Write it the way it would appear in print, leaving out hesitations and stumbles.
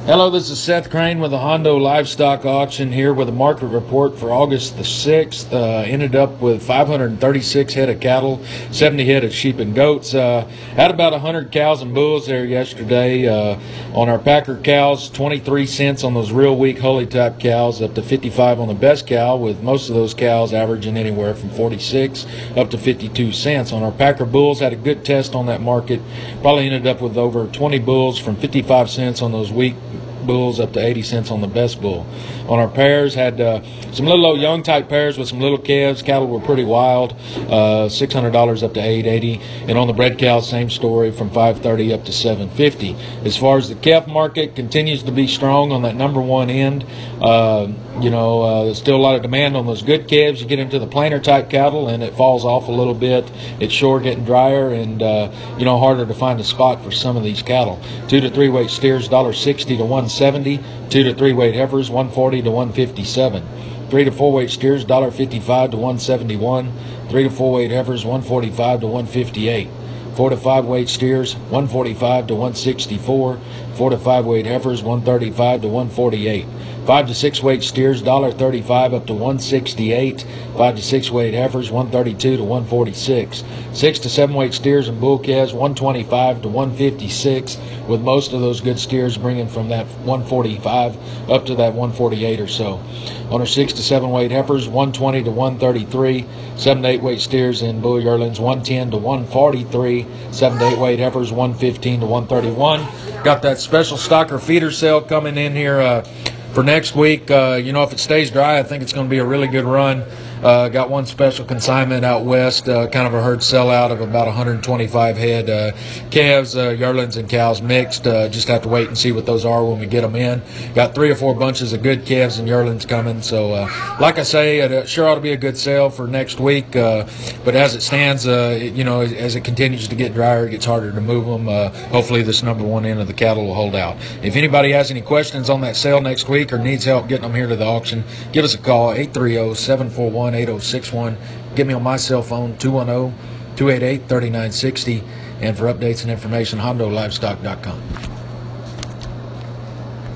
Hello, this is Seth Crane with the Hondo Livestock Auction here with a market report for August the 6th. Ended up with 536 head of cattle, 70 head of sheep and goats. Had about 100 cows and bulls there yesterday. On our packer cows, 23 cents on those real weak holy type cows, up to 55 on the best cow, with most of those cows averaging anywhere from 46 up to 52 cents. On our packer bulls, had a good test on that market. Probably ended up with over 20 bulls from 55 cents on those weak bulls up to 80 cents on the best bull. On our pairs, had some little old young type pairs with some little calves. Cattle were pretty wild, $600 up to $880, and on the bred cows, same story, from $530 up to $750. As far as the calf market, continues to be strong on that number one end. There's still a lot of demand on those good calves. You get into the plainer type cattle and it falls off a little bit. It's sure getting drier and harder to find a spot for some of these cattle. 2 to 3 weight steers, $1.60 to $1.70. 2 to 3 weight heifers, $1.40 to $1.57. 3 to 4 weight steers, $1.55 to $1.71. 3 to 4 weight heifers, $1.45 to $1.58. 4 to 5 weight steers, $1.45 to $1.64. 4 to 5 weight heifers, $1.35 to $1.48. 5 to 6 weight steers, $1.35 up to $1.68. 5 to 6 weight heifers, $1.32 to $1.46. 6 to 7 weight steers and bull calves, $1.25 to $1.56, with most of those good steers bringing from that $1.45 up to that $1.48 or so. On our 6 to 7 weight heifers, $1.20 to $1.33. 7 to 8 weight steers and bull yearlings, $1.10 to $1.43. 7 to 8 weight heifers, $1.15 to $1.31. Got that special stocker feeder sale coming in here for next week. If it stays dry, I think it's going to be a really good run. Got one special consignment out west, kind of a herd sellout of about 125 head, calves, yearlings, and cows mixed. Just have to wait and see what those are when we get them in. Got 3 or 4 bunches of good calves and yearlings coming. So, like I say, it sure ought to be a good sale for next week. But as it stands, as it continues to get drier, it gets harder to move them. Hopefully, this number one end of the cattle will hold out. If anybody has any questions on that sale next week or needs help getting them here to the auction, give us a call, 830-741-8061. Get me on my cell phone, 210-288-3960. And for updates and information, HondoLivestock.com.